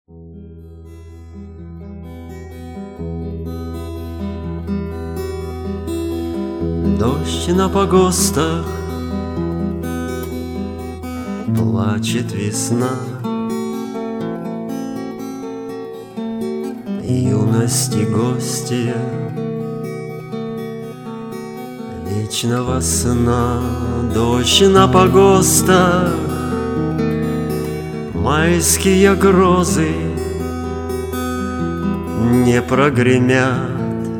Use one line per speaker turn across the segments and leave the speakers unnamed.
Дождь на погостах, плачет весна, юности гостья вечного сна. Дождь на погостах, майские грозы не прогремят.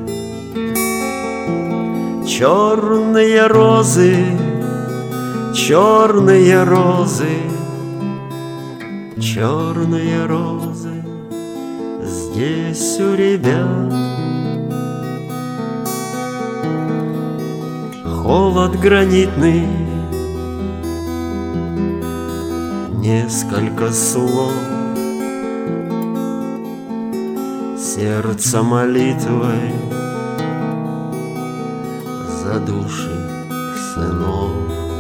Черные розы, черные розы, черные розы здесь у ребят. Холод гранитный, несколько слов, сердце молитвой за души сынов.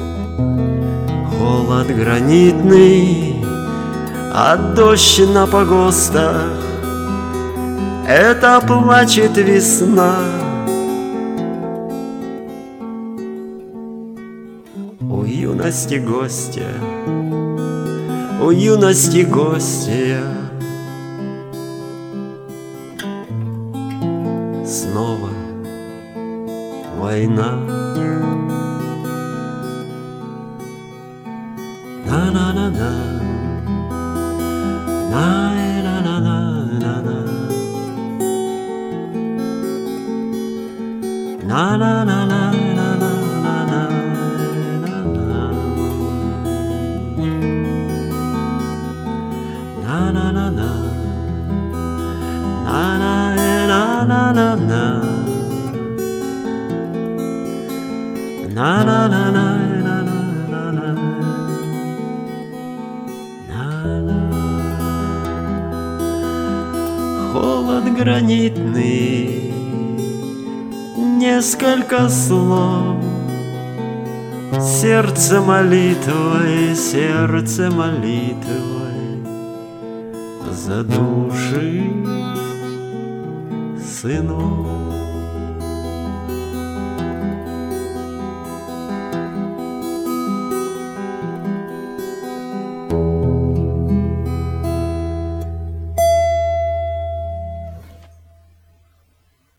Холод гранитный, а дождь на погостах — это плачет весна. У юности гостья, у юности гостья, снова война. На-на-на-на, на-на-на-на-на, на-на-на-на-на-на. Холод гранитный, несколько слов, сердце молитвой за души сынов.